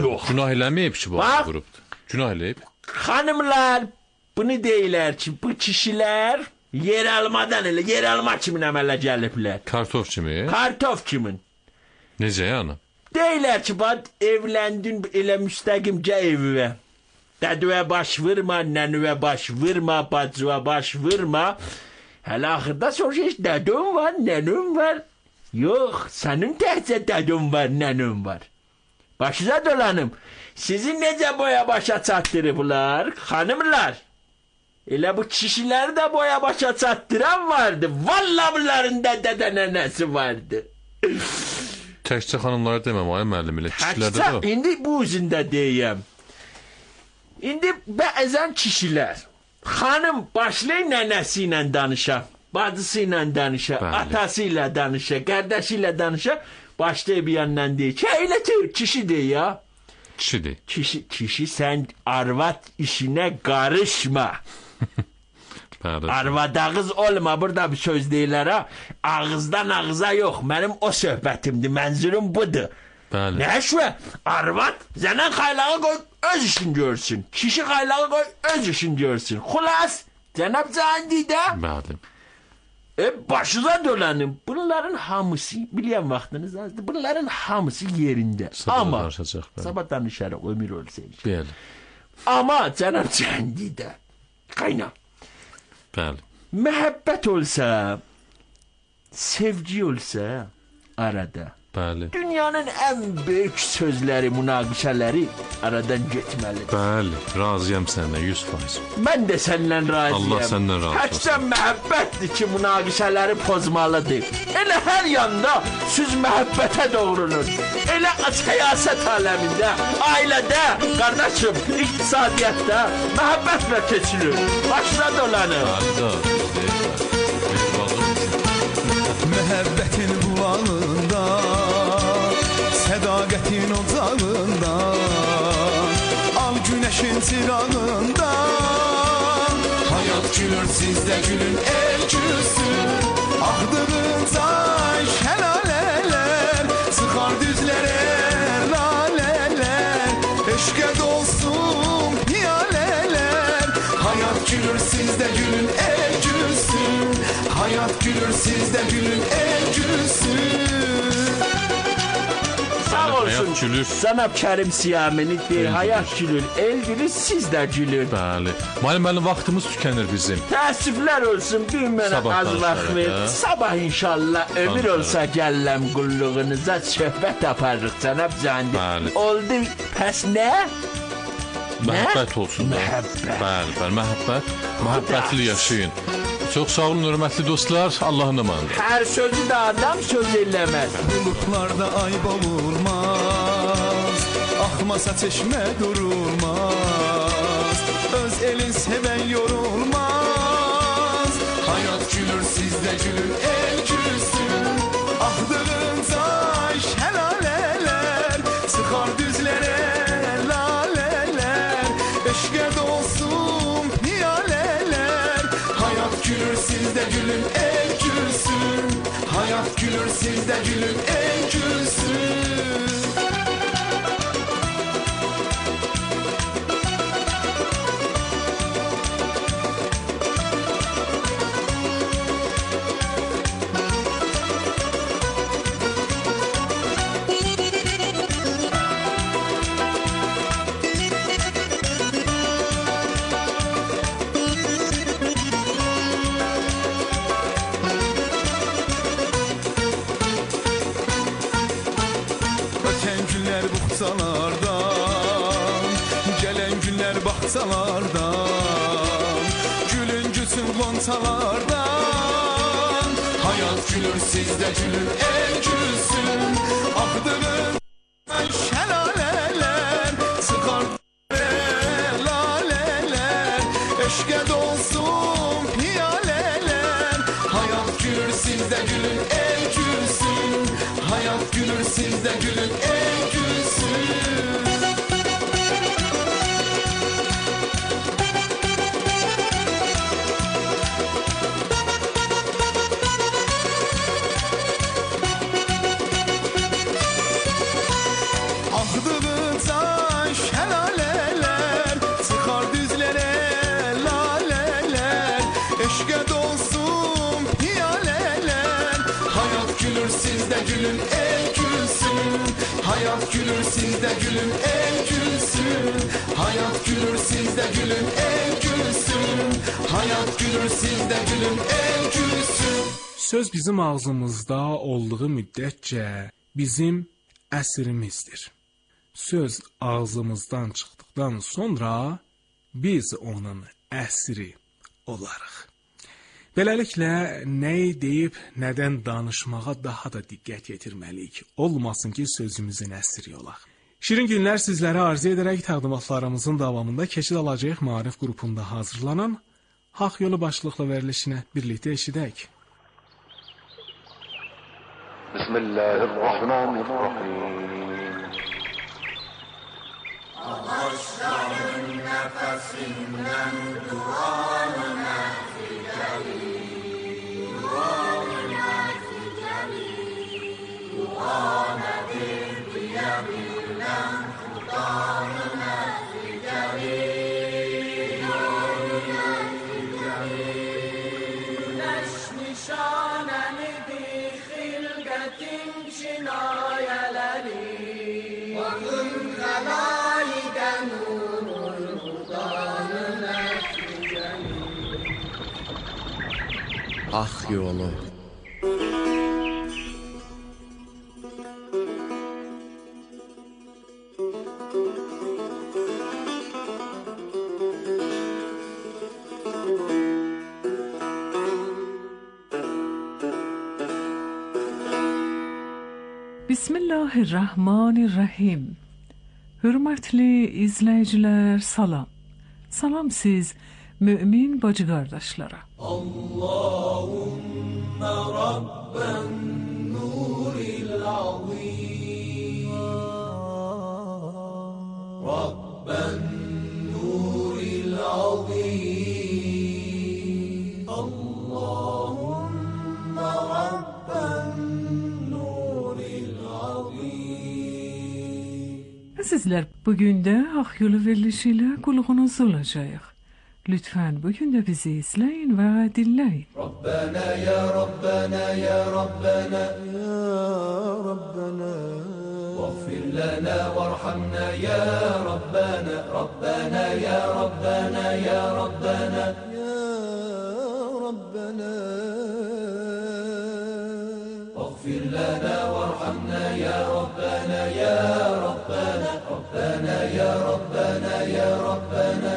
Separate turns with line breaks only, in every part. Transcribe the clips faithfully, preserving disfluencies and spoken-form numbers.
Yox.
Günah eləməyib ki, bu qrupdur. Günah eləyib.
Xanımlar, bunu deyirlər ki, bu kişilər yer almadan elə, yer alma kimin əmələ gəliblər.
Kartof kimi?
Kartof kimin.
Necə yəni?
Deyirlər ki, bad evləndin elə müstəqimcə evivə. Dədüvə baş vurma, nənüvə baş vurma, bacıva baş vurma. Hələ axırda soruşur, dədüm var, nənüm var. Yox, sənin təhcə dədüm var, nənüm var. Başıza dolanım. Sizi necə boya başa çatdırıblar, xanımlar? Elə bu kişiləri də boya başa çatdıran vardı. Vallahi bunların da dədə nənəsi vardı.
Təkcə xanımlara deməm, ay müəllim, elə kişilərdə də o.
İndi bu üzündə deyəm. İndi bəzən kişilər, xanım başlayın nənəsi ilə danışa, bacısı ilə danışa, atası ilə danışa, qardaşı ilə danışa, başlayıb bir yandan deyir ki, elə kişi deyir ya.
Kişidir.
Kişi, kişi sən arvad işinə qarışma. Arvad ağız olma, burada bir söz deyirlər ha. Ağızdan ağıza yox, mənim o söhbətimdir, mənzurum budur.
Bəli.
Nə şüvə? Arvad zənən xaylağı qoy, öz işini görsün. Kişi xaylağı qoy, öz işini görsün. Xulas, cənab Candidə.
Bəli.
E, başıza dolanım. Bunların hamısı, biliyəm vaxtınız azdır, bunların hamısı yerində.
Sabah
Amma,
danışacaq.
sabah danışarıq, ömür olsaydı.
Bəli.
Amma cənab Candidə, qayna.
Bəli.
Məhəbbət olsa, sevgi olsa arada.
Bəli.
Dünyanın ən böyük sözləri, münaqişələri aradan getməlidir.
Bəli, razıyam səndən yüz faiz.
Mən də səndən razıyam.
Allah səndən razı olsun.
Təkcə məhəbbətdir ki, münaqişələri pozmalıdır. Elə hər yanda söz məhəbbətə doğrulur. Elə siyasət aləmində, ailədə, qardaşım, iqtisadiyyatda məhəbbətlə keçilir. Başına dolanır.
Məhəbbətin bulağında, sədaqətin ocağında, al günəşin çırağında. Hayat gülür, siz də gülün, el gülsün. Axdığınca şəlalələr, sıxar düzlərə lalələr. Eşqə dolsun piyalələr. Hayat gülür, siz də gülün, el gülsün. Hayat gülür, siz də gülün, el gülsün.
Sağ olsun. Cənab Kərim Siyamini deyir, hayat gülür, el gülür, siz də gülür.
Bəli. Müəllim, mənim vaxtımız tükənir bizim.
Təəssüflər olsun, bir mənə az vaxt ver. Sabah inşallah ömür olsa gəlləm qulluğunuza söhbət aparırıq, cənab Candi. Oldu, pəs nə?
Məhəbbət olsun da.
Məhəbbət.
Bəli, bəli, məhəbbət. Məhəbbətli yaşayın. Çox sağ olun, hörmətli dostlar. Allahın amanıdır.
Hər sözü də adam söz eləməz.
Bulutlarda ay boğulmaz, axmasa çeşmə durulmaz. Öz elin sevən yorulmaz. Hayat gülür, siz də gülün, el gülsün. Axdığınca şəlalələr, sıxar düzlərə lalələr. Eşqə dolsun piyalələr. Hayat gülür, siz də gülün, el gülsün. Hayat gülür, siz də gülün, el gülsün. Gələn günlər baxçalardan, gülün gülsün qonçalardan. Hayat gülür, siz də gülün, el gülsün. Axdığın şəlalələr, sıxar lalələr. Eşqə dolsun piyalələr. Hayat gülür, siz də gülün, el gülsün. Hayat gülür, siz də gülün, el gülsün. gülün el gülsün. Hayat gülür siz de gülün el gülsün. Hayat gülür siz de gülün el gülsün. Hayat gülür siz de gülün el gülsün.
Söz bizim ağzımızda olduğu müddətcə bizim əsrimizdir. Söz ağzımızdan çıxdıqdan sonra biz onun əsri olarıq. Beləliklə, nəyi deyib, nədən danışmağa daha da diqqət yetirməliyik. Olmasın ki, sözümüzün əsri olaq. Şirin günlər sizlərə arzu edərək təqdimatlarımızın davamında keçid alacaq Maarif qrupunda hazırlanan Haqq Yolu başlıqlı verilişinə birlikdə eşidək.
Bismillahirrahmanirrahim.
Ağaçların nefesinden duanına fidelim. Duanına fidelim. Duana bir diyebilmem. Duanına fidelim. Duanına fidelim. Güneş nişaneni bir hilgetin çinayeleri. Bakın helaliden nurul hudanına fidelim.
Haqq Yolu.
Bismillahirrahmanirrahim. Hörmətli izləyicilər, salam. Salam siz mümin bacı qardaşlara.
Allahümme Rabben nuril azim. Rabben nuril azim. Allahümme Rabben nuril azim.
Sizlər bugün də Haqq Yolu verilişi ilə qulluğunuz olacağıq. Lütfen bugün de bizi izleyin ve dinleyin.
Rabbena ya Rabbena ya Rabbena ya Rabbena Vaghfir lana varhamna ya Rabbena Rabbena ya Rabbena ya Rabbena ya Rabbena Vaghfir lana varhamna ya Rabbena ya Rabbena Rabbena ya Rabbena ya Rabbena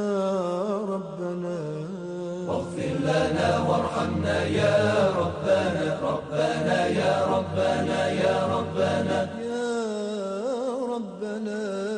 واغفر لنا وارحمنا يا ربنا ربنا يا ربنا يا ربنا يا ربنا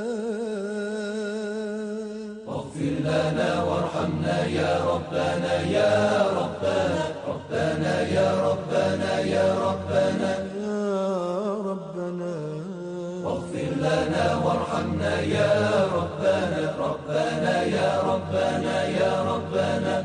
واغفر لنا وارحمنا يا ربنا يا ربنا ربنا يا ربنا يا ربنا يا ربنا واغفر لنا وارحمنا يا ربنا ربنا يا ربنا يا ربنا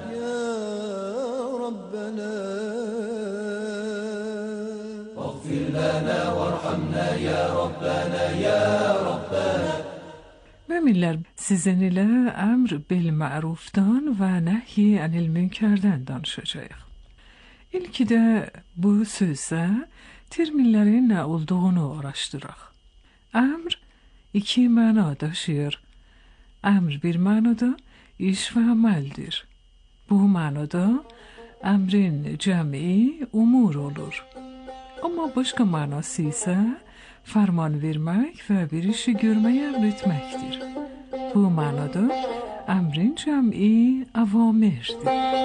واغفر لنا وارحمنا يا ربنا يا ربنا.
Müminlər, sizin ilə əmr bil mərufdan və nəhyi anil münkərdən danışacağıq. İlki də bu sözdə terminlərin nə olduğunu araşdıraq. Əmr iki məna daşıyır. Əmr bir mənada iş və əməldir. Bu mənada əmrin cəmi umur olur. Amma başqa mənası isə fərman vermək və bir işi görməyə əmr etməkdir. Bu mənada əmrin cəmi əvamirdir.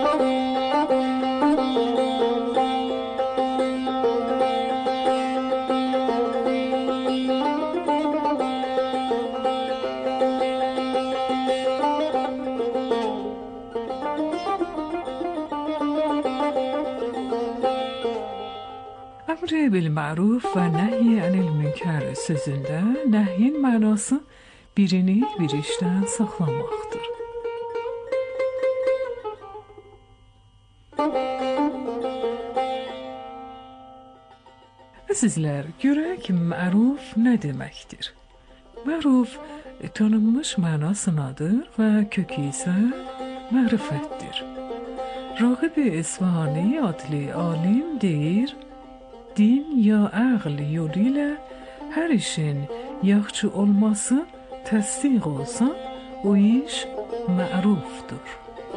Əmr bil məruf və nəhy anil münkər sözündə nəhyin mənası birini bir işdən saxlamaqdır. Sizlər görək məruf nə deməkdir? Məruf tanınmış mənasınadır və kökü isə mərifətdir. Rağib İsfahani adlı alim deyir, din ya ağıl yoluyla her işin yaxşı olması təsdiq olsa, o iş mərufdur.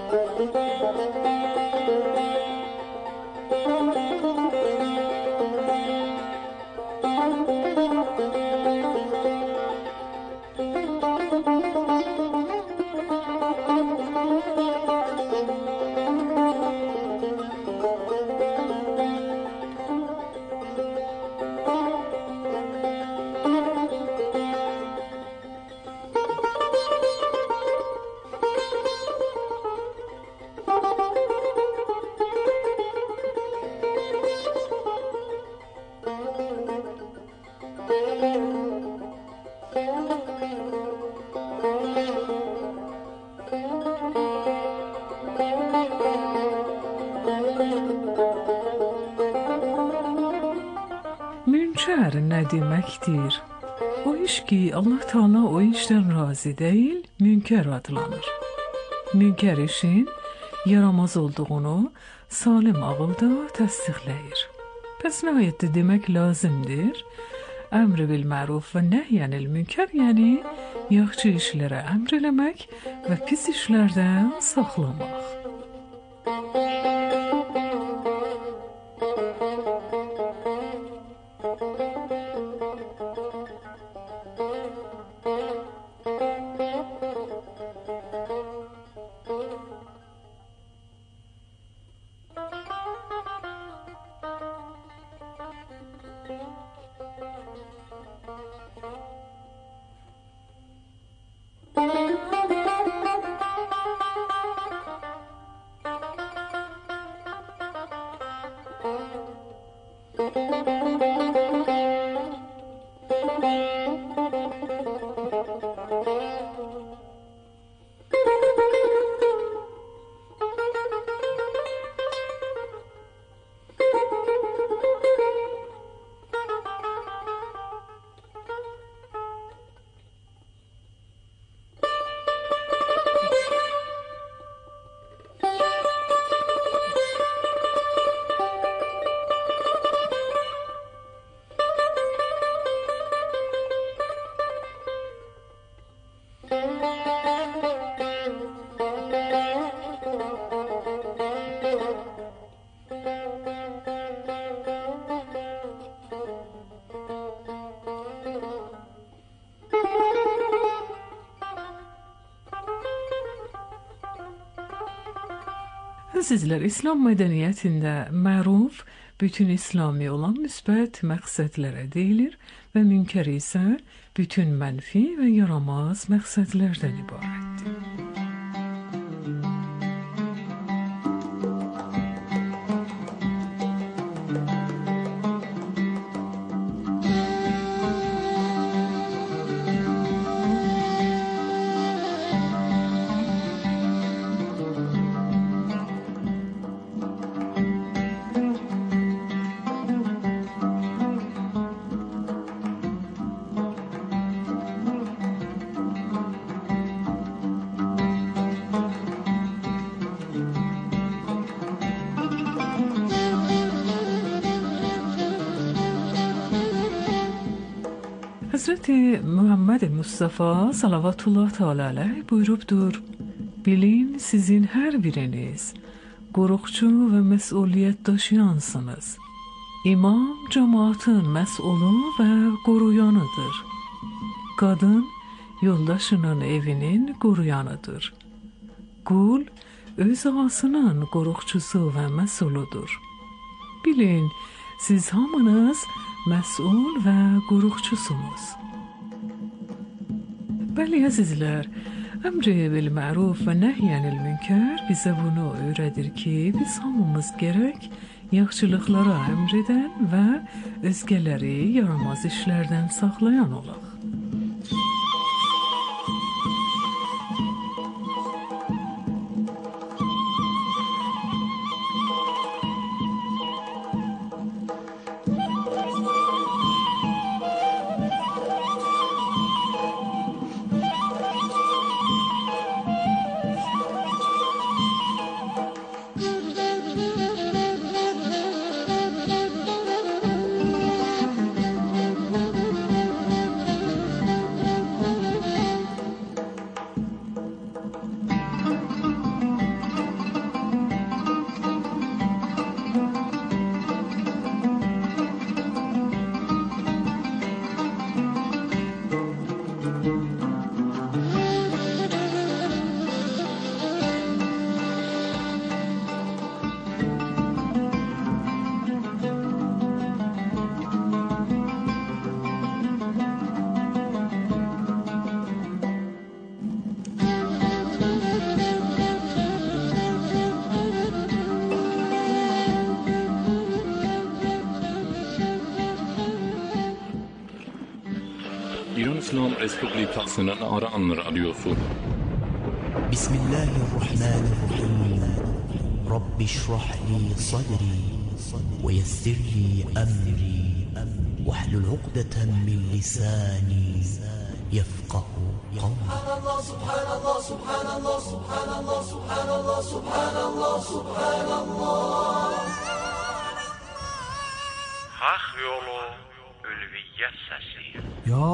Münker ne demektir? O iş ki Allah Teala o işten razı değil, münker adlanır. Münker işin yaramaz olduğunu salim ağılda təsdiqləyir. Pes nihayette demek lazımdır. Emri bil məruf ve nehyenil münker, yani yaxşı işlere emrelemek ve pis işlerden saxlamaq. Sizler İslam medeniyetinde məruf bütün İslami olan müsbət məqsədlərə deyilir və münker ise bütün mənfi və yaramaz məqsədlərdən ibarətdir. Hazreti Muhammed Mustafa salavatullah teala aleyh buyurubdur: bilin sizin her biriniz qorxucu ve mesuliyet daşıyansınız. İmam cemaatın məsulu ve qoruyanıdır. Kadın yoldaşının evinin qoruyanıdır. Qul öz ağasının qorxucusu ve məsuludur. Bilin siz hamınız məsul və qorxucusunuz. Bəli əzizlər, əmri bil məruf və nəhyənil münker bizə bunu öyrədir ki, biz hamımız gərək yaxşılıqlara əmr edən və özgələri yaramaz işlərdən saxlayan olaq.
Respublikasının Aran Radyosu.
Bismillahirrahmanirrahim. Rabbi şrah li sadri ve yessir li emri ve hlul uqdeten min lisani yefqahu qawli.
Subhanallah, subhanallah, subhanallah, subhanallah, subhanallah, subhanallah.
Hak yolu ülviyyət səsi.
Ya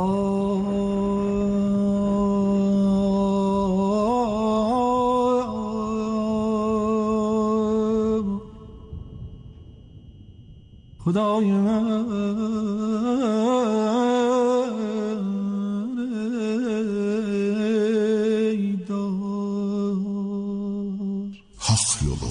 Hudayım Hak yolu.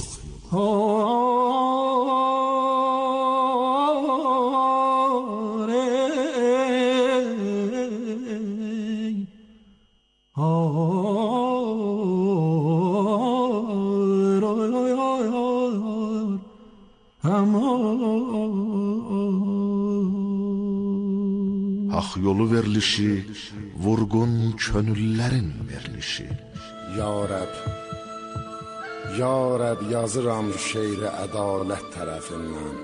Hak yolu verilişi, vurgun könüllərin verilişi.
Ya Rəb, Ya Rəb yazıram şeiri ədalət tərəfindən.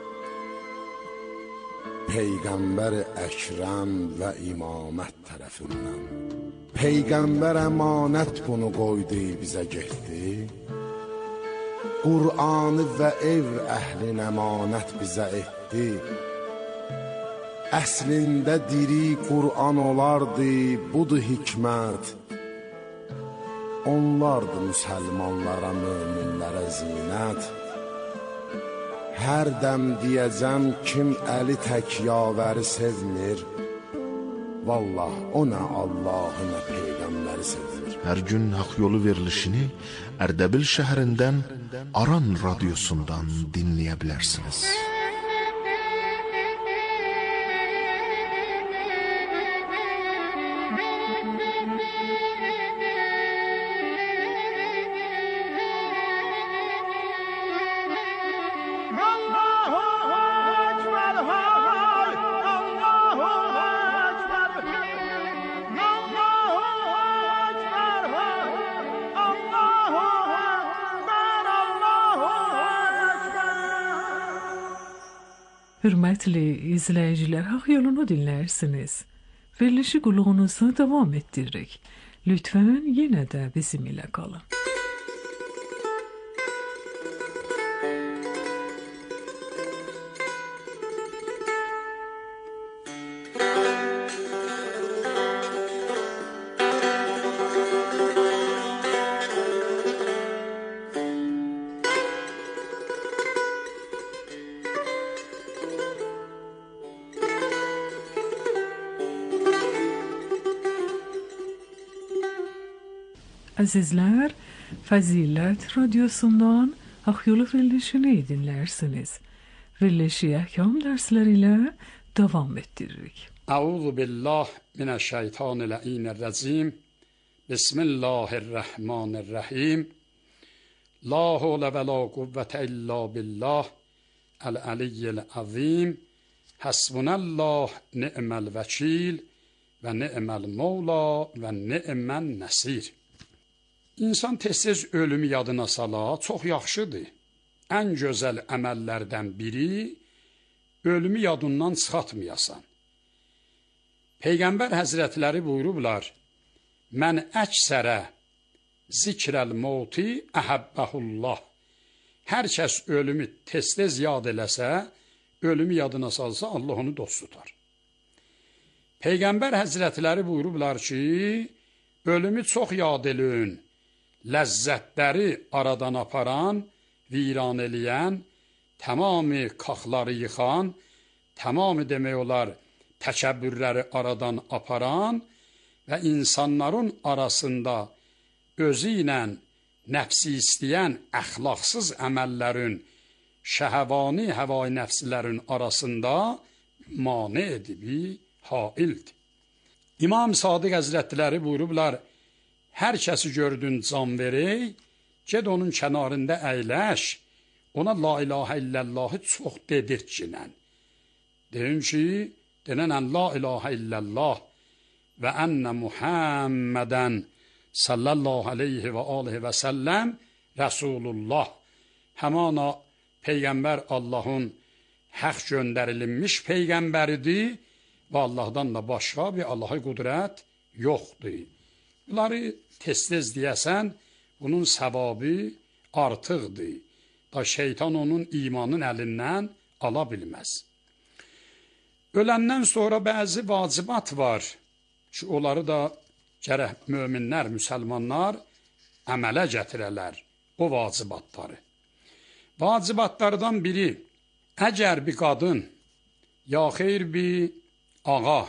Peyğəmbər Əkrəm və imamət tərəfindən. Peyğəmbər əmanət bunu qoydu bizə getdi. Qur'anı və ev əhlin əmanət bizə etdi. Əslində diri Qur'an olardı, budur hikmət. Onlardı müsəlmanlara, möminlərə zinət. Hər dəm deyəcəm kim əli tək yavəri sevmir. Vallah o nə Allahı nə Peyğəmbəri sevmir.
Hər gün hak yolu verilişini Ərdəbil şəhərindən Aran radyosundan dinləyə bilərsiniz.
Hürmetli izleyiciler, hak yolunu dinlersiniz. Verilişi qulluğunuza devam ettirdik. Lütfen yine de bizimle kalın. Azizler, Fazilet Radyosu'ndan Hak Yolu verilişini dinlersiniz. Verilişi ahkam dersleriyle devam ettirdik.
Euzu billah mineşşeytanirracim. Bismillahirrahmanirrahim. La havle ve la kuvvete illa billah. El-aliyyil azim. Hasbunallah ni'mel vekil ve ni'mel mevla ve ni'mel nesir. İnsan tez-tez ölümü yadına sala, çox yaxşıdır. Ən gözəl əməllərdən biri, ölümü yadından çıxatmayasan. Peyğəmbər həzrətləri buyurublar, mən əksərə zikrəl mauti əhəbbəhullah. Hər kəs ölümü tez-tez yad eləsə, ölümü yadına salsa, Allah onu dost tutar. Peyğəmbər həzrətləri buyurublar ki, ölümü çox yad elün, ləzzətləri aradan aparan, viran eləyən, tamamı qaxları yıxan, tamamı demək olar təkəbbürləri aradan aparan və insanların arasında özü ilə nəfsi istəyən əxlaqsız əməllərin, şəhəvani həvai nəfslərin arasında mane edibi haildir. İmam Sadiq Həzrətləri buyurublar, hər kəsi gördün can verək, ged onun kənarında əyləş, ona la ilahə illallahı çox dedirtkinən. Deyim ki, denənən la ilahə illallah və ənə Muhammədən sallallahu aleyhi və aleyhi və səlləm Rəsulullah. Həmana Peyğəmbər Allahın haq göndərilmiş Peyğəmbəridir və Allahdan da başqa bir Allaha qudrət yoxdur. Bunları tez-tez deyəsən, bunun səvabı artıqdır. Da şeytan onun imanın əlindən ala bilməz. Öləndən sonra bəzi vacibat var ki, onları da gərək möminlər, müsəlmanlar əmələ gətirələr o vacibatları. Vacibatlardan biri, əgər bir qadın, ya xeyr bir ağa,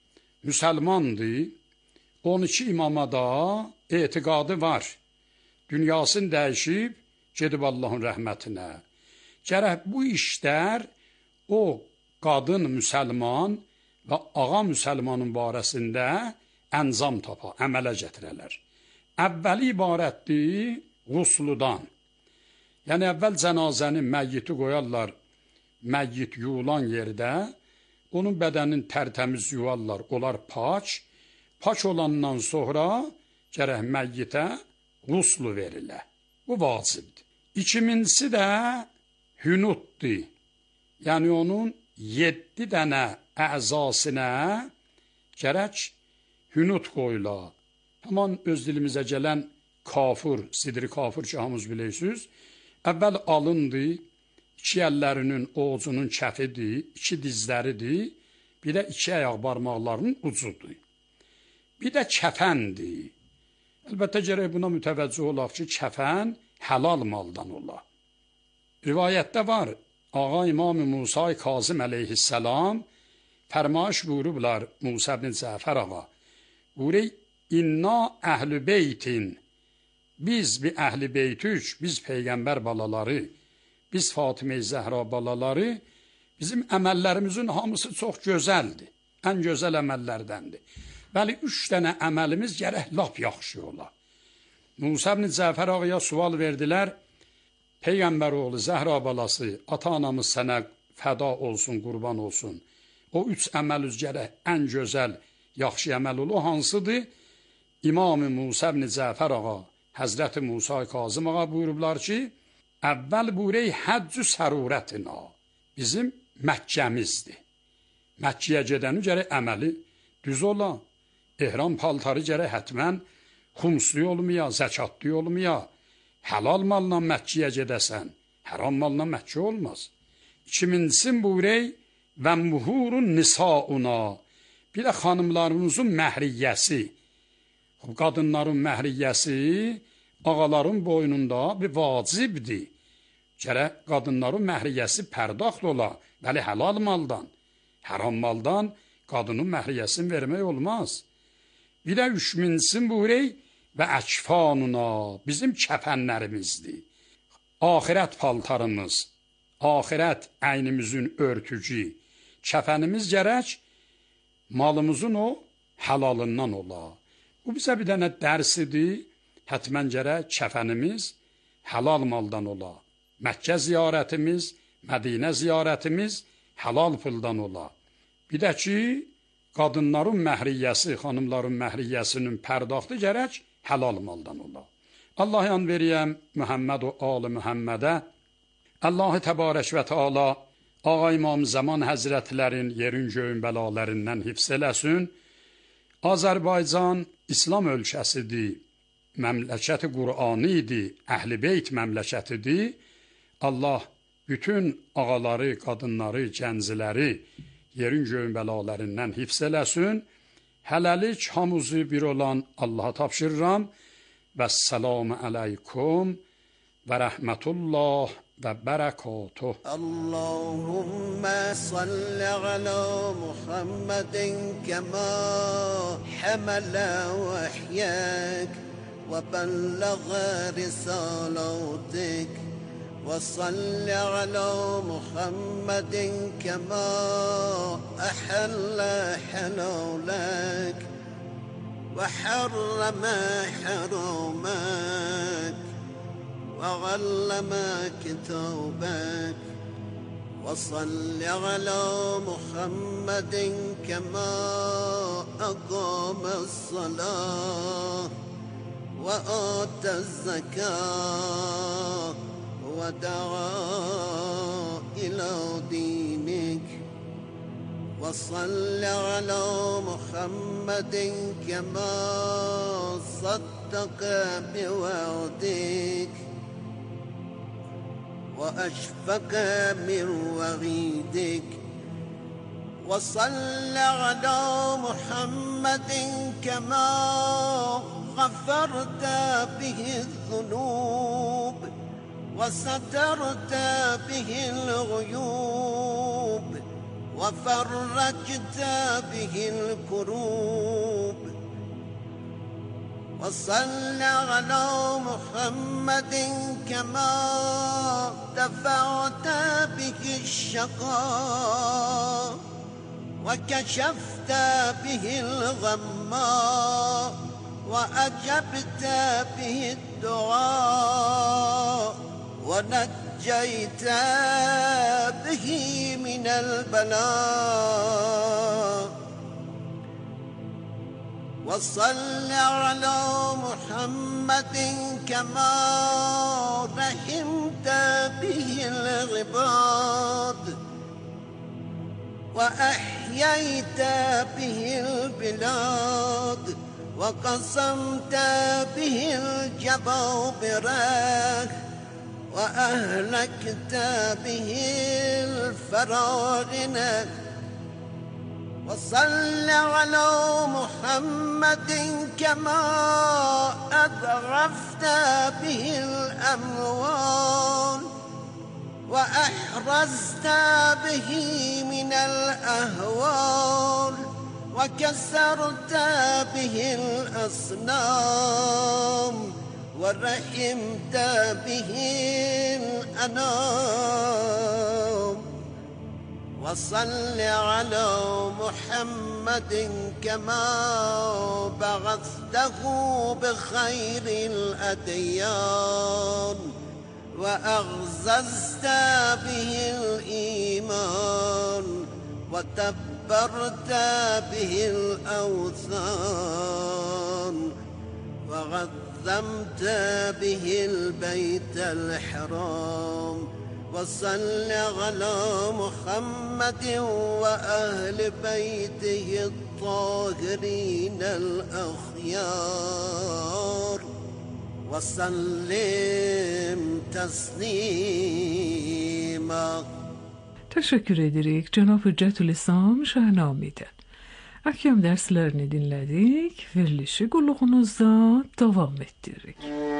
müsəlmandır, on iki imama da etiqadı var. Dünyasını dəyişib, gedib Allahın rəhmətinə. Gərək bu işlər o qadın müsəlman və ağa müsəlmanın barəsində əncam tapa, əmələ gətirələr. Əvvəli ibarətdir qusludan. Yəni, əvvəl cənazəni, məyyiti qoyarlar, məyyit yuulan yerdə, onun bədənin tərtəmiz yuvarlar, onlar pak, pak olandan sonra gərək məyyitə quslu verilə. Bu vacibdir. İkincisi də hünutdur. Yəni, onun yeddi dənə əzasına gərək hünut qoyula. Həman öz dilimizə gələn kafur, sidri kafur ki, hamız bilirsiniz, əvvəl alındır, iki əllərinin ovucunun kəfidir, iki dizləridir, bir də iki ayaq barmaqlarının ucudur. Bir də kəfəndir. Əlbəttə gərək buna mütəvəccüh olaq ki, kəfən həlal maldan ola. Rivayətdə var, Ağa İmam-ı Musa Kazım əleyhissalam fərmaş buyurublar Musa ibn Cəfər ağa. Buyuruq, inna əhl-i beytin, biz bir əhl-i beytük, biz Peyğəmbər balaları, biz Fatimə-i Zəhra balaları, bizim əməllərimizin hamısı çox gözəldir, ən gözəl əməllərdəndir. Bəli, üç dənə əməlimiz gərək lap yaxşı ola. Musa ibn Cəfər ağaya sual verdilər, Peyğəmbər oğlu Zəhra balası, ata-anamız sənə fəda olsun, qurban olsun. O üç əməl üzgərək ən gözəl, yaxşı əməl olu hansıdır? İmam-ı Musa ibn Cəfər ağa, Həzrəti Musa Kazım ağa buyurublar ki, əvvəl buyurək həccü sərurətina, bizim Məkkəmizdir. Məkkiyə gedəni gərək əməli düz ola, ehram paltarı gərək hətmən xumslu olmaya, zəkatlı olmaya, həlal malla Məkkiyə gedəsən, həram malla Məkkə olmaz. İkincisi buyurək və muhurun nisauna, bir də xanımlarımızın məhriyyəsi, qadınların məhriyyəsi ağaların boynunda bir vacibdir. Gərək qadınların məhriyyəsi pərdaxl ola, bəli həlal maldan, həram maldan qadının məhriyyəsini vermək olmaz. Bir də üçüncüsün buyurək və əkfanuna, bizim kəfənlərimizdir. Ahirət paltarımız, ahirət əynimizin örtücü, kəfənimiz gərək malımızın o həlalından ola. Bu bizə bir dənə dərsidir, hətmən gərək kəfənimiz həlal maldan ola. Məkkə ziyarətimiz, Mədinə ziyarətimiz həlal puldan ola. Bir də ki, qadınların məhriyyəsi, xanımların məhriyyəsinin pərdaxtı gərək həlal maldan ola. Allah yan veriyəm Muhammed o al-ı Muhammedə. Allah-ı Təbarək və Teala Ağa İmam Zaman Həzrətlərin yerin göyün bəlalərindən hifz eləsin. Azərbaycan İslam ölkəsidir, məmləkəti Qur'anı idi, Əhl-i Beyt məmləkətidir. Allah bütün ağaları, qadınları, gənciləri yerin göyün bəlalərindən hifz eləsin. Hələlik hamımızı bir olan Allaha tapşırıram. Vəssalamu aleykum və rəhmətullah və bərəkatuh.
Allahümmə salli alə Muhammedin kəmə həmələ vəhyək və bəlləğə risalatik. وصل على محمد كما أحل حلالك وحرم حرامك وعلم كتابك وصل على محمد كما
وأقام الصلاة وآتى الزكاة ودعا إلى دينك وصل على محمد كما صدق بوعدك وأشفق من وعيدك وصل على محمد كما غفرت به الذنوب وسترت به الغيوب وفرجت به الكروب وصل على محمد كما دفعت به الشقاء وكشفت به الغماء وأجبت به الدعاء ونجيت به من البلاء وصل على محمد كما رحمت به العباد وأحييت به البلاد وقسمت به الجبابرة وأهلكت به الفراعنة وصل على محمد كما أذرفت به الأموال وأحرزت به من الأهوال وكسرت به الأصنام ورحمت به الأنام وصل على محمد كما بعثته بخير الأديان وأعززت به الإيمان وتبرت به الأوثان وعظمت به البيت الحرام وصل على محمد وأهل بيته الطاهرين الأخيار وسلم تسليما.
Teşekkür edirik Cenab-ı Hüccetül İslam Şahnami'den. Ahkam derslerini dinledik, verilişi kulluğunuzda devam ettiririk.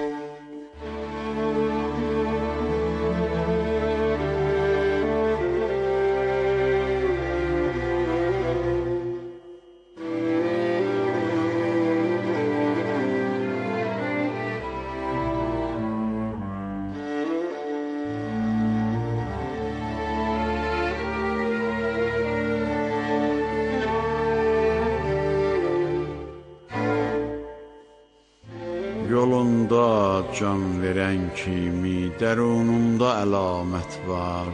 Yolunda can veren kimi dərununda əlamət var.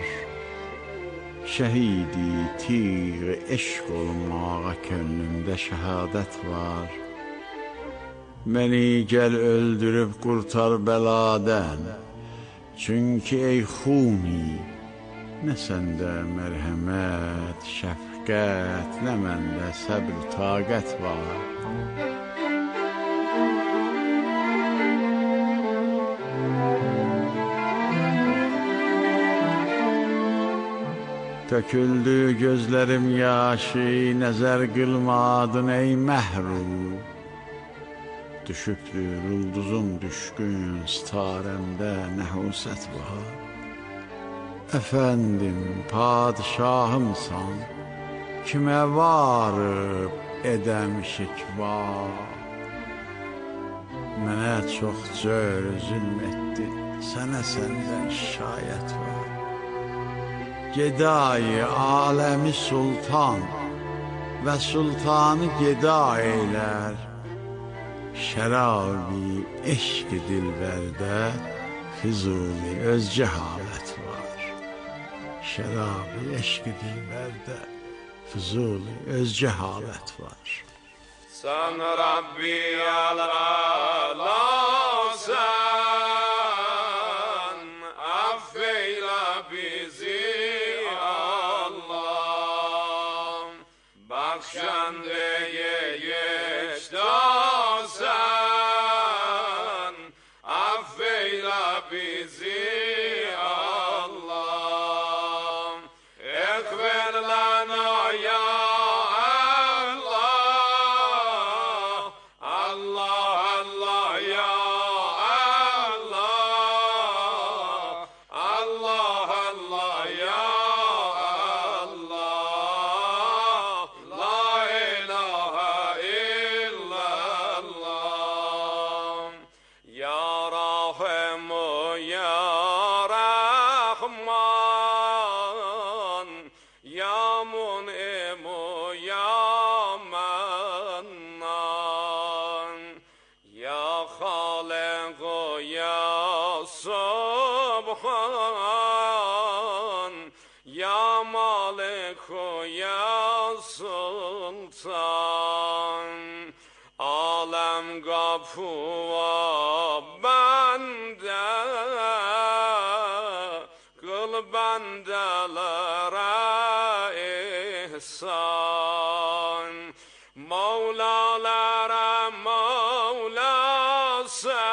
Şəhidi tiğ eşq olmağa könlümdə şəhadət var. Məni gəl öldürüb qurtar bəladən. Çünki ey xuni, nə səndə mərhəmət, şəfqət, nə məndə səbr, taqət var. Töküldü gözlərim yaşı, nəzər qılmadın ey məhrum. Düşübdür ulduzum düşkün, sitarəmdə nəhusət var. Əfəndim, padişahımsan, kimə varıb edəm şikva. Mənə çox cör zülm etdi, sənə səndən şikayət var. Gedayı aləmi sultan və sultanı geda eylər. Şərabi eşq-i dilbərdə Füzuli özcə halət var. Şərabi eşq-i dilbərdə Füzuli özcə halət var.
Sen Rabbi al-alasen, affeyle bizi Allah. Bakşandeye geçtasen, affeyle bizi Allah. Ekber lana ya Alem kapıva bende, kıl bendelere ihsan. Mevlalara Mevla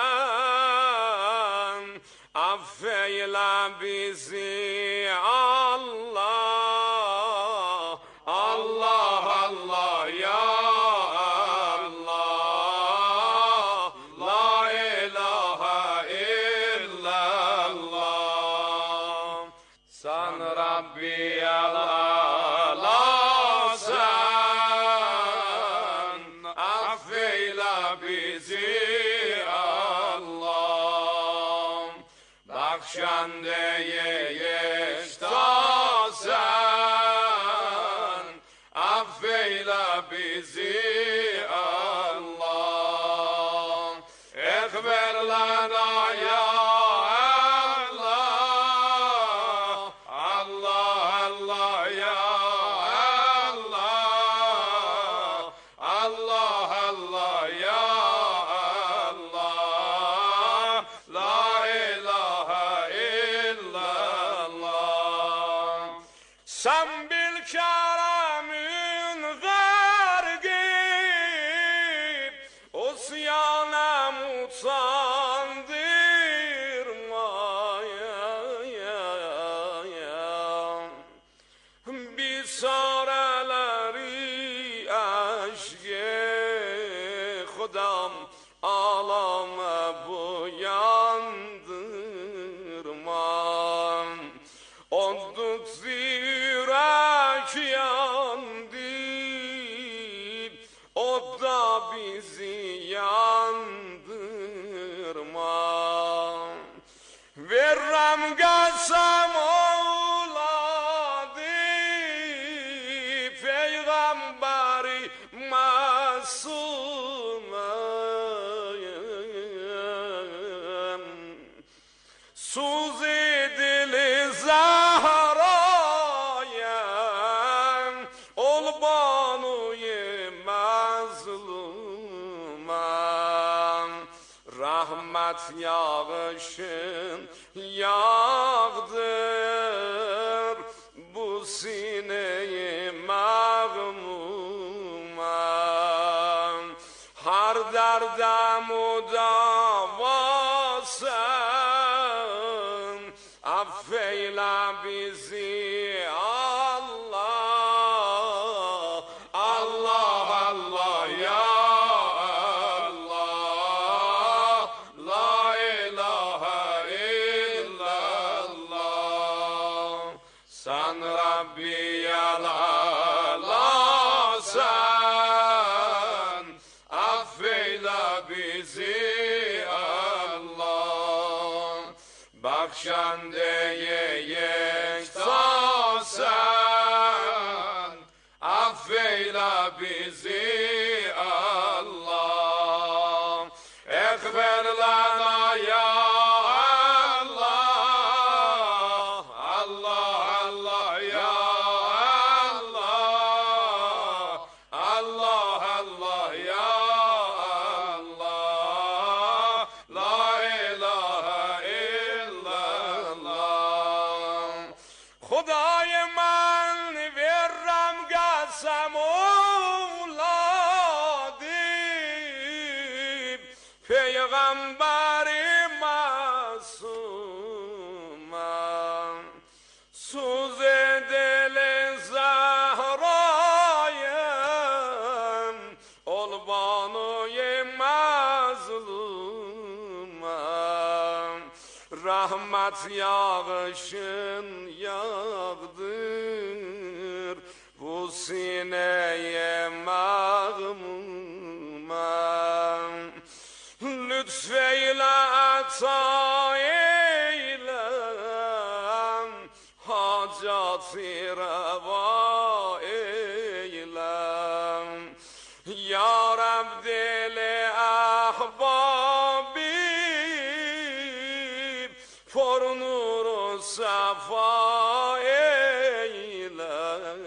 sen, affeyle bizi Allah. Allah Allah ya Bakşandeye geçtasen, affeyle bizi Allah. Ekber lana ya Allah, Allah Allah ya Allah, Allah Allah ya Allah, la sen bil keremün gargib, usyana mutandırma bir sareleri aşk-ı Khudam alame buyandırma. Olduk zirek yandı, o da bizi yandırma. Verrem gelsem oğladı, peygamberi masume. Suz edili Zahra'ya, ol banuye mazluma. Rahmet yağışın yağdır bu sineyi mağmuma. Har derde mudavasın, affeyle bizi Allah. Allah Allah ya Allah, la ilahe illallah. Sen Rabbi al-alasen, affeyle bizi Allah. Bakşandeye yektasen, affeyle bizi Allah. Ekber lana ya Allah, Allah Allah ya Allah, Allah Allah ya
Peygamberi masumam Suz edeli zahrayım Ol banuy mazlumam Rahmet yağışın yağdır Bu sineye mağmumam Lütfeyle ata eyle Hacatı reva eyle Ya Rab dili ahbabi For nuru safa eyle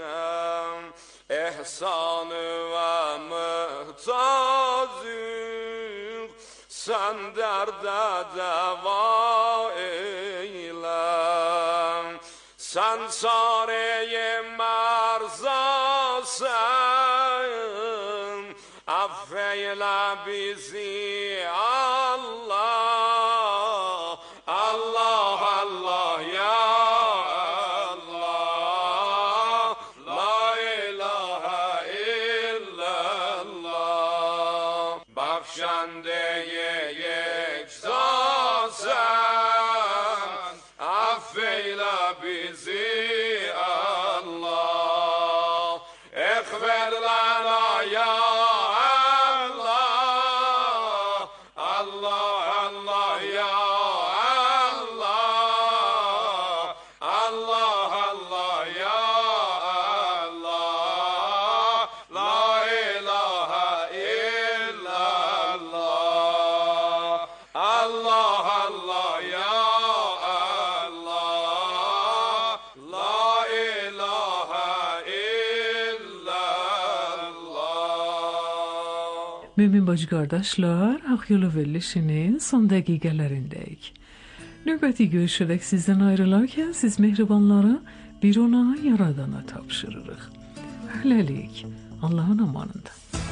Ehsanı ve muhtacı Sen derde deva eyle Sen çare-i merzasın Affeyle bizi Allah Allah Allah ya Allah La ilahe illallah Bakşandeye yeksasen Affeyle bizi Allah Ekber lana ya Allah Allah Allah ya Allah Allah Allah ya Allah La ilahe illallah Allah Allah ya Allah La ilahe illallah
Mümin bacı qardaşlar, Haq Yolu verilişinin son dəqiqələrindəyik. Növbəti görüşərək sizdən ayrılarkən siz mehribanları bir ona yaradana tapşırırıq. Hələlik, Allahın amanında.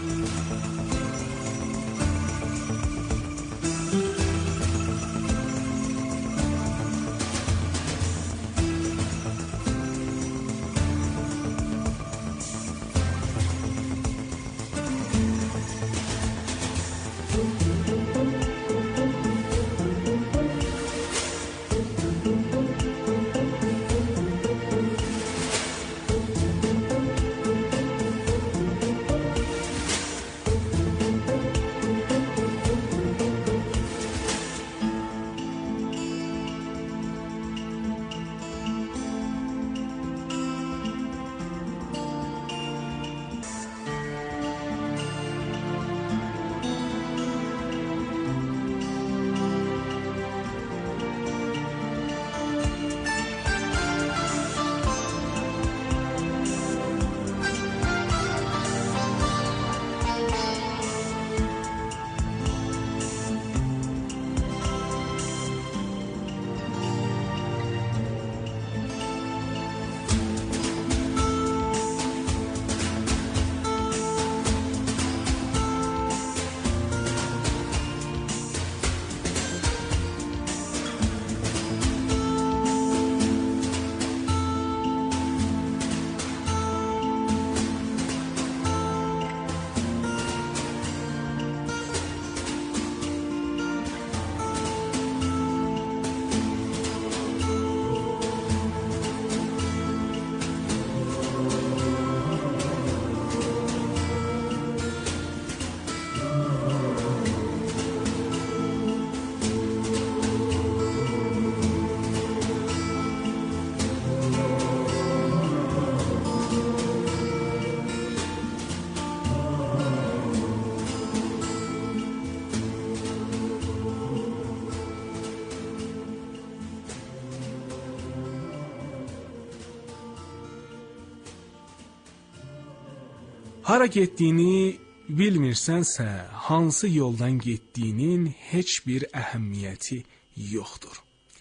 Hara getdiyini bilmirsənsə, hansı yoldan getdiyinin heç bir əhəmiyyəti yoxdur.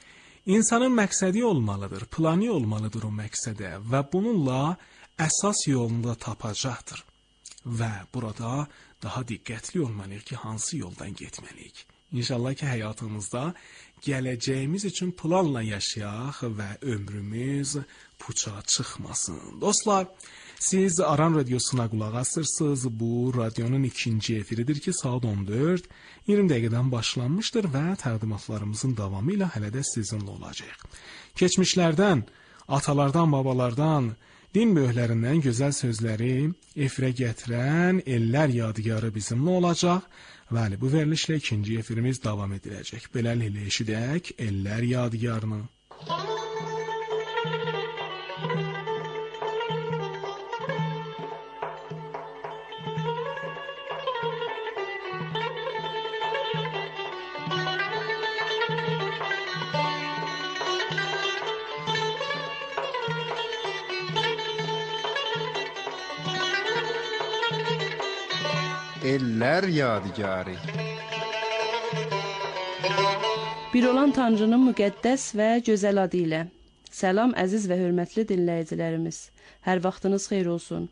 İnsanın məqsədi olmalıdır, planı olmalıdır o məqsədə və bununla əsas yolunu da tapacaqdır. və burada daha diqqətli olmalıyıq ki, hansı yoldan getməliyik. İnşallah ki, həyatımızda gələcəyimiz üçün planla yaşayaq və ömrümüz puça çıxmasın. Dostlar, siz Aran Radiosuna qulaq asırsınız. Bu radionun ikinci efiridir ki, saat on dörd iyirmi dəqiqədən başlanmışdır və təqdimatlarımızın davamı ilə hələ də sizinlə olacaq. Keçmişlərdən, atalardan, babalardan, din böyüklərindən gözəl sözləri efirə gətirən ellər yadigarı bizimlə olacaq. Bəli, bu verilişlə ikinci efirimiz davam ediləcək. Beləliklə eşidək ellər yadigarını.
Eller yadigarı.
Bir olan Tanrının müqəddəs və gözəl adı ilə. Salam əziz və hörmətli dinləyicilərimiz. Hər vaxtınız xeyir olsun.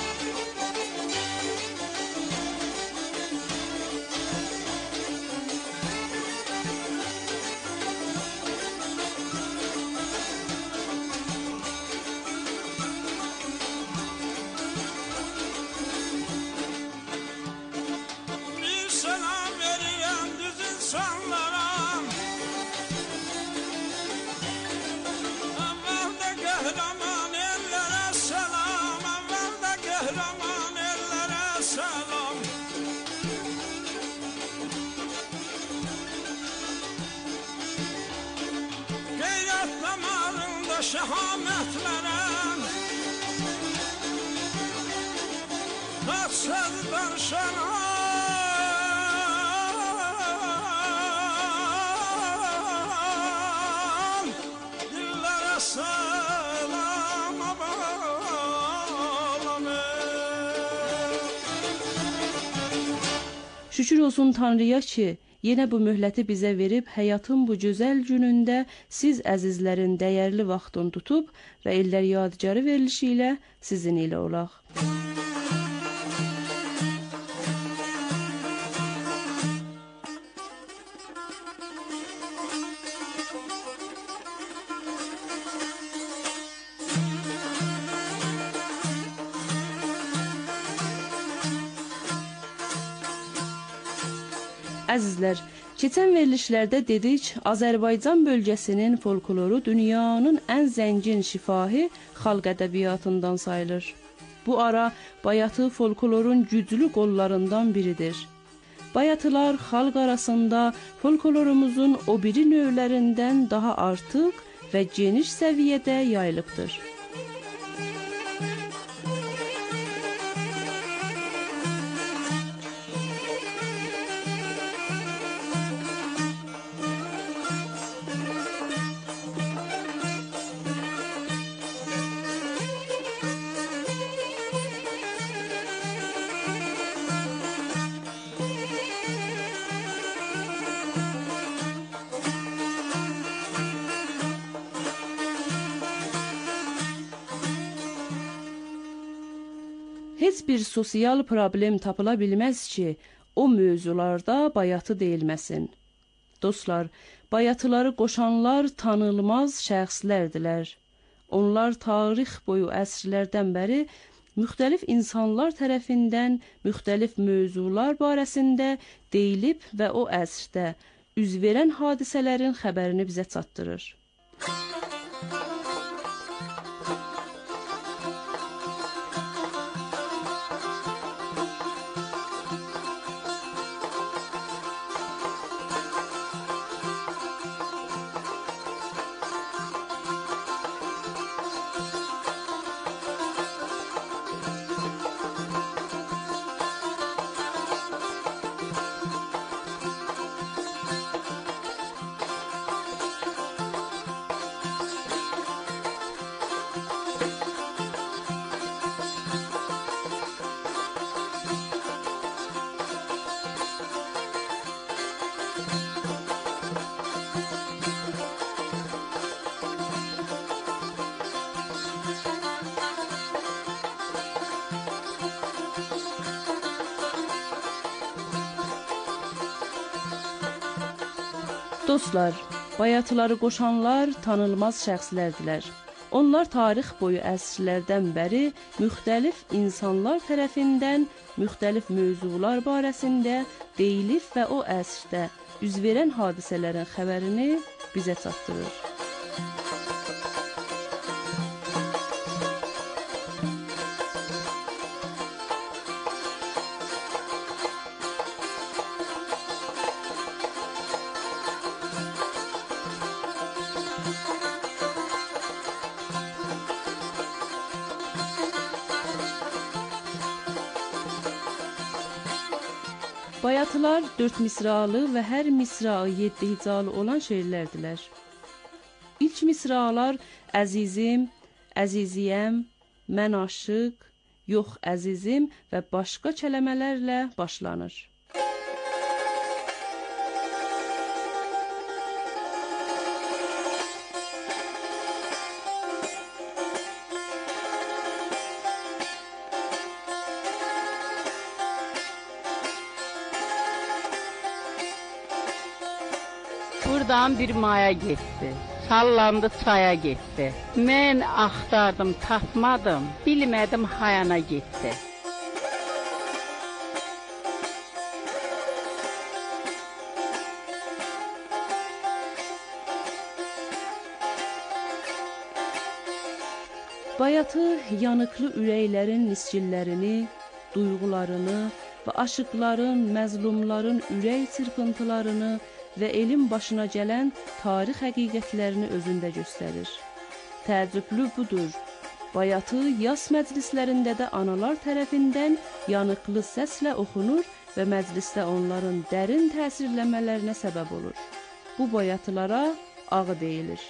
Şahametlerem Tatsız darşanam Dillere selam bağlamı.
Şükür olsun Tanrıya ki, yenə bu möhləti bizə verib, həyatın bu gözəl günündə siz əzizlərin dəyərli vaxtını tutub və ellər yadigarı verilişi ilə sizin ilə olaq. Əzizlər, keçən verilişlərdə dedik, Azərbaycan bölgəsinin folkloru dünyanın ən zəngin şifahi xalq ədəbiyyatından sayılır. Bu ara bayatı folklorun güclü qollarından biridir. Bayatılar xalq arasında folklorumuzun o biri növlərindən daha artıq və geniş səviyyədə yayılıbdır. Heç bir sosial problem tapıla bilməz ki, o mövzularda bayatı deyilməsin. Dostlar, bayatıları qoşanlar tanınmaz şəxslərdilər. Onlar tarix boyu əsrlərdən bəri müxtəlif insanlar tərəfindən müxtəlif mövzular barəsində deyilib və o əsrdə üz verən hadisələrin xəbərini bizə çatdırır. Dostlar, bayatıları qoşanlar tanınmaz şəxslərdilər. Onlar tarix boyu əsrlərdən bəri müxtəlif insanlar tərəfindən müxtəlif mövzular barəsində deyilib və o əsrdə üz verən hadisələrin xəbərini bizə çatdırır. Bayatılar dörd misralı və hər misraı yeddi hicalı olan şeirlərdilər. İlk misralar əzizim, əziziyəm, mən aşıq, yox əzizim və başqa kəlmələrlə başlanır.
Buradan bir maya getdi, sallandı çaya getdi. Mən axtardım, tapmadım, bilmədim hayana getdi.
Bayatı yanıqlı ürəklərin niscillərini, duyğularını və aşıqların, məzlumların ürək çırpıntılarını və elin başına gələn tarix həqiqətlərini özündə göstərir. Təəccüblü budur. Bayatı yas məclislərində də analar tərəfindən yanıqlı səslə oxunur və məclisdə onların dərin təsirləmələrinə səbəb olur. Bu bayatılara ağı deyilir.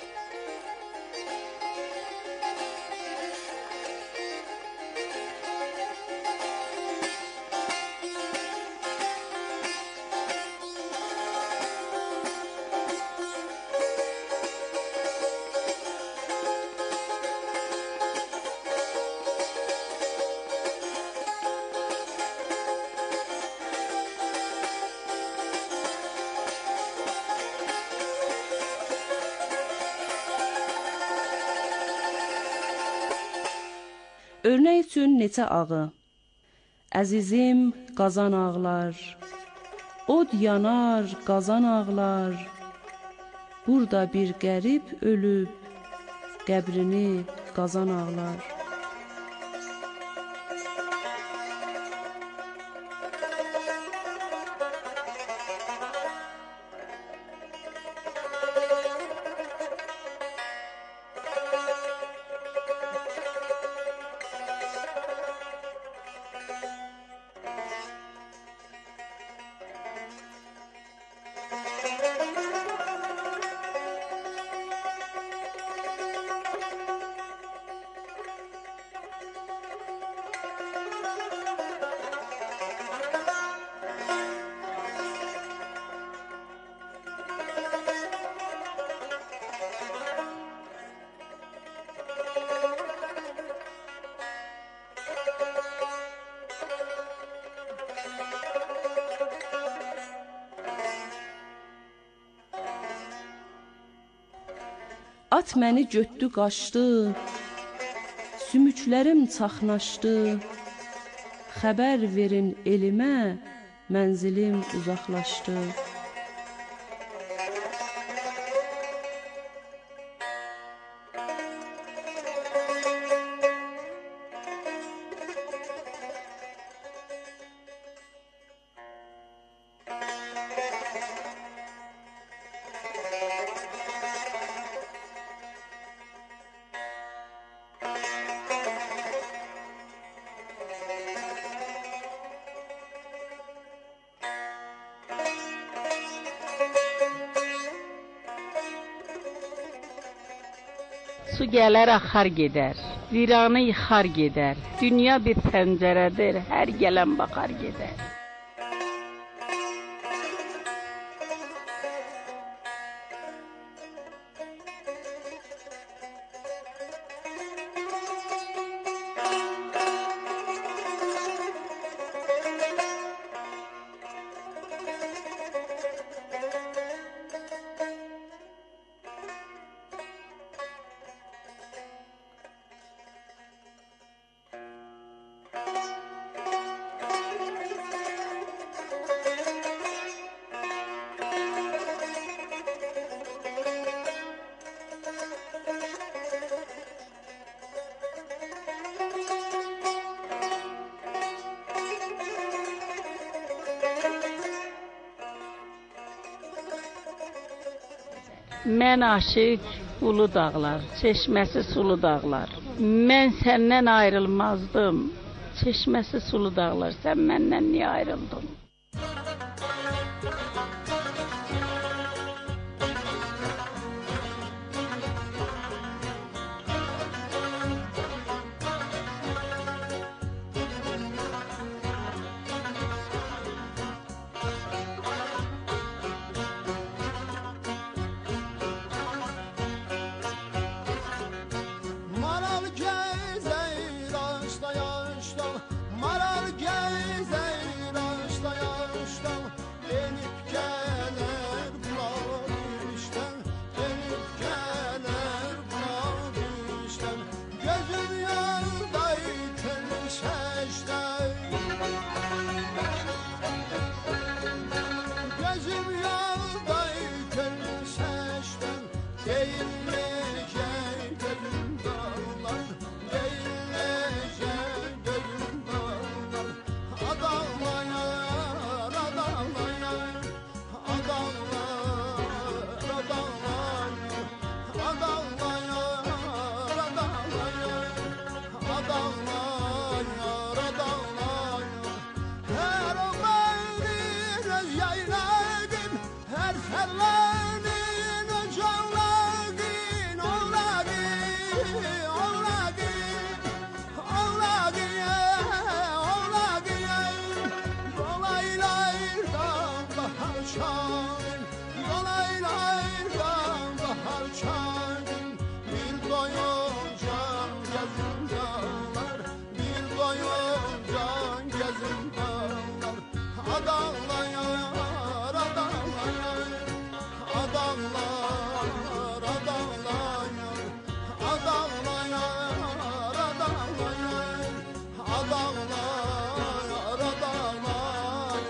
Örnək üçün neçə ağı. Əzizim, qazan ağlar, od yanar, qazan ağlar, burada bir qərib ölüb, qəbrini qazan ağlar. At məni götdü, qaçdı, sümüklərim çaxnaşdı, xəbər verin elimə, mənzilim uzaqlaşdı.
Su gələr, axar gedər, viranı yıxar gedər, dünya bir pəncərədir, hər gələn baxar gedər. Mən aşiq ulu dağlar, çeşməsi sulu dağlar. Mən səndən ayrılmazdım. Çeşməsi sulu dağlar, sən məndən niyə ayrıldın?
Maral gezer ağaçta yaşta, maral gezer ağaçta yaşta, enip gelir bulağı işten, enip gelir bulağı işten, gözüm yolda itilmiş eşten, gözüm yolda itilmiş eşten, değilmeyecek gözüm dağlar, değilmeyecek gözüm dağlar. Adağlayar, adağlayar, adağlar, adağlayar, adağlayar, adağlayar, adağlayar, adağlayar. Her o mevlid öz yayladım, her ferlanin o canlagin, oğlagin, oğlagin, oğlagin, oğlagin. Dolaylardan bahar çağın, dolaylardan bahar çağın. Bir doyuncan gözüm dağlar, bir doyuncan gözüm dağlar. Adağlayar, adağlayar, adağlar, adağlayar, adağlayar, adağlayar, adağlar, adağlayar.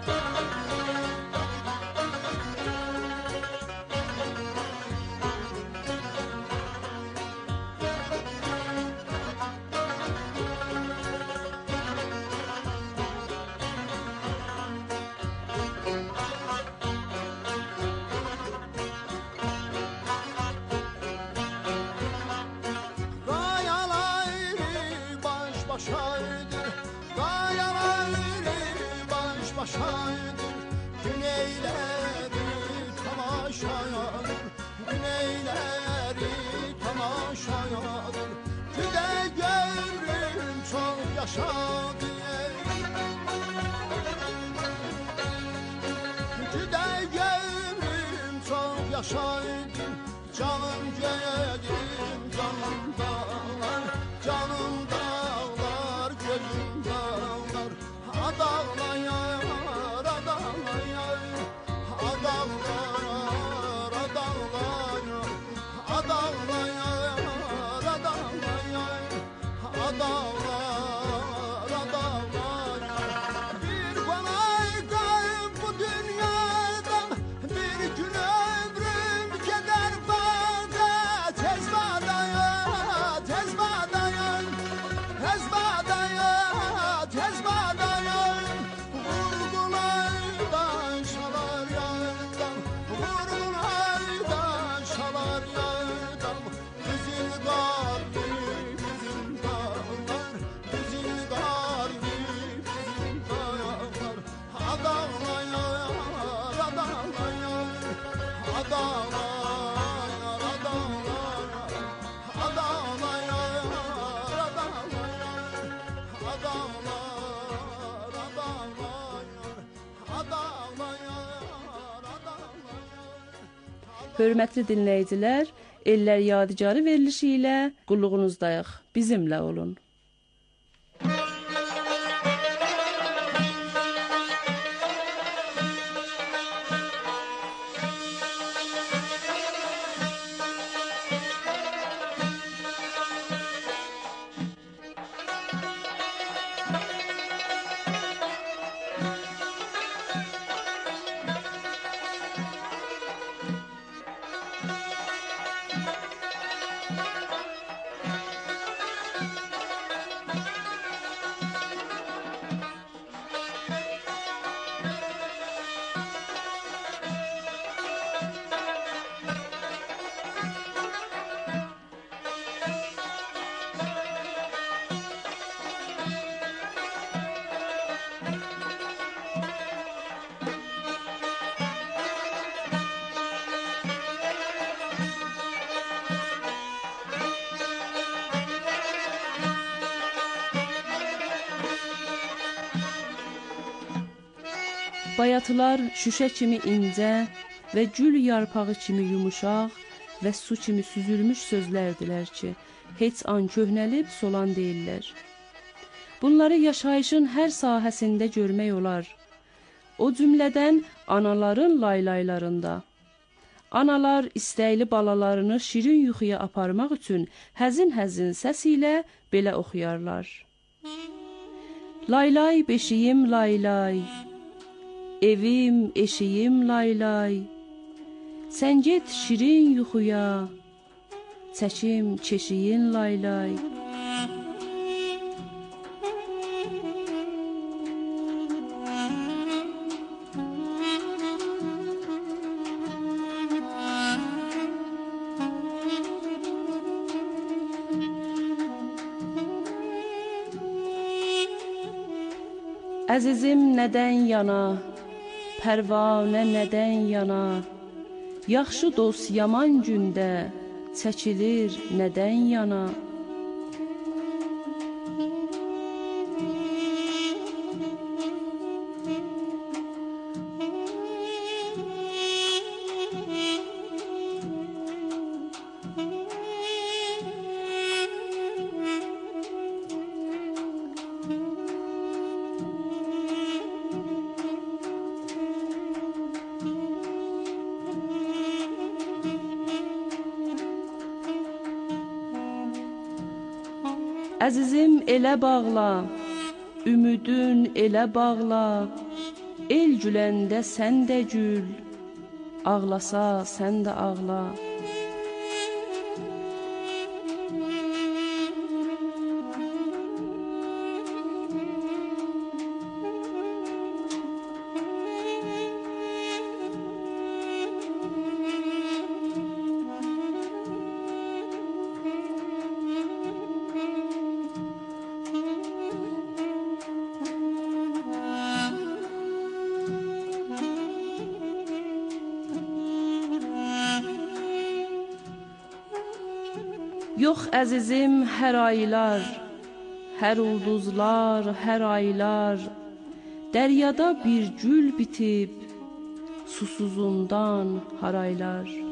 Gayaları baş başaydı, gayaları baş başaydı. Güneyleri tamaşayadır, güneyleri tamaşayadır. Tüde görüm çok yaşadı, tüde görüm çok yaşadı. Canım göğedim, canım dağlar, canım dağlar, gözüm dağlar. Adağlayar, adağlayar, adağlar, adağlayar, adağlayar, adağlayar, adağlar, adağlayar. Bir kolay kayıp bu dünyadan, bir gün ömrüm keder bana. Tez badaya, tez badaya, tez badaya, tez badaya. Vurgulaydan şalar yardan, vurgulaydan şalar yardan. Bizim kalbi, bizim dağlar, bizim kalbi, bizim dağlar. Adağlayar, adağlayar, adağlayar, adağlayar, adağlayar,
Hörmətli dinləyicilər, Ellər Yadigarı verilişi ilə qulluğunuzdayıq. Bizimlə olun. Bayatılar şüşə kimi incə və gül yarpağı kimi yumuşaq və su kimi süzülmüş sözlərdilər ki, heç an köhnəlib solan deyirlər. Bunları yaşayışın hər sahəsində görmək olar. O cümlədən anaların laylaylarında. Analar istəkli balalarını şirin yuxuya aparmaq üçün həzin-həzin səs ilə belə oxuyarlar. Laylay beşiyim laylay, evim eşiyim laylay, sən get şirin yuxuya, çəkim keşiyin laylay. Əzizim nədən yana, pərvanə nədən yana, yaxşı dost yaman gündə çəkilir nədən yana. Əzizim elə bağla, ümidün elə bağla, el güləndə sən də gül, ağlasa sən də ağla. Yox əzizim hər aylar, hər ulduzlar, hər aylar, dəryada bir gül bitib, susuzundan haraylar.